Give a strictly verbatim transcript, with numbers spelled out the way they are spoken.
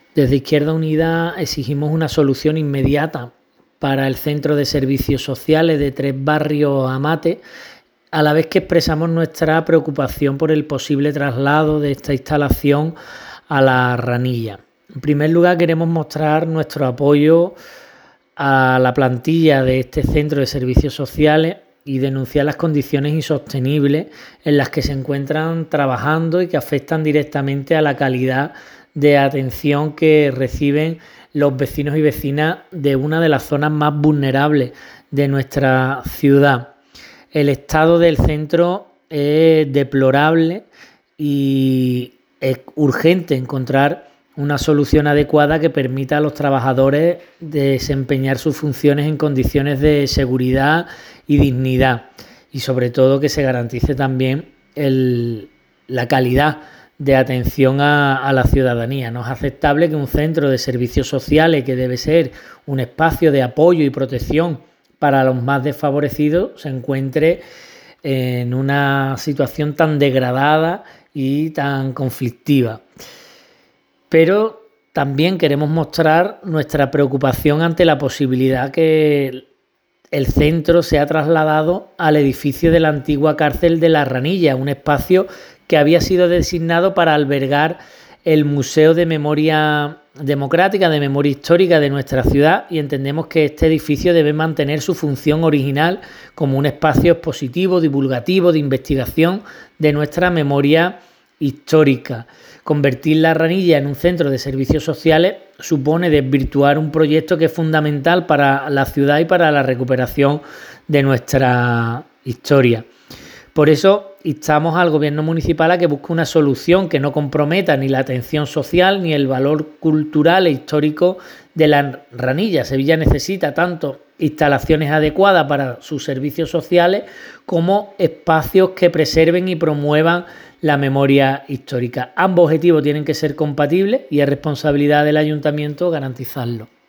Desde Izquierda Unida exigimos una solución inmediata para el Centro de Servicios Sociales de Tres Barrios Amate, a la vez que expresamos nuestra preocupación por el posible traslado de esta instalación a La Ranilla. En primer lugar, queremos mostrar nuestro apoyo a la plantilla de este Centro de Servicios Sociales y denunciar las condiciones insostenibles en las que se encuentran trabajando y que afectan directamente a la calidad de atención que reciben los vecinos y vecinas de una de las zonas más vulnerables de nuestra ciudad. El estado del centro es deplorable y es urgente encontrar una solución adecuada que permita a los trabajadores desempeñar sus funciones en condiciones de seguridad y dignidad, y sobre todo que se garantice también el, la calidad de atención a, a la ciudadanía. No es aceptable que un centro de servicios sociales, que debe ser un espacio de apoyo y protección para los más desfavorecidos, se encuentre en una situación tan degradada y tan conflictiva. Pero también queremos mostrar nuestra preocupación ante la posibilidad que el centro sea trasladado al edificio de la antigua cárcel de La Ranilla, un espacio que había sido designado para albergar el Museo de Memoria Democrática, de Memoria Histórica de nuestra ciudad, y entendemos que este edificio debe mantener su función original como un espacio expositivo, divulgativo, de investigación de nuestra memoria histórica. Convertir La Ranilla en un centro de servicios sociales supone desvirtuar un proyecto que es fundamental para la ciudad y para la recuperación de nuestra historia. Por eso instamos al Gobierno municipal a que busque una solución que no comprometa ni la atención social ni el valor cultural e histórico de La Ranilla. Sevilla necesita tanto instalaciones adecuadas para sus servicios sociales como espacios que preserven y promuevan la memoria histórica. Ambos objetivos tienen que ser compatibles y es responsabilidad del ayuntamiento garantizarlo.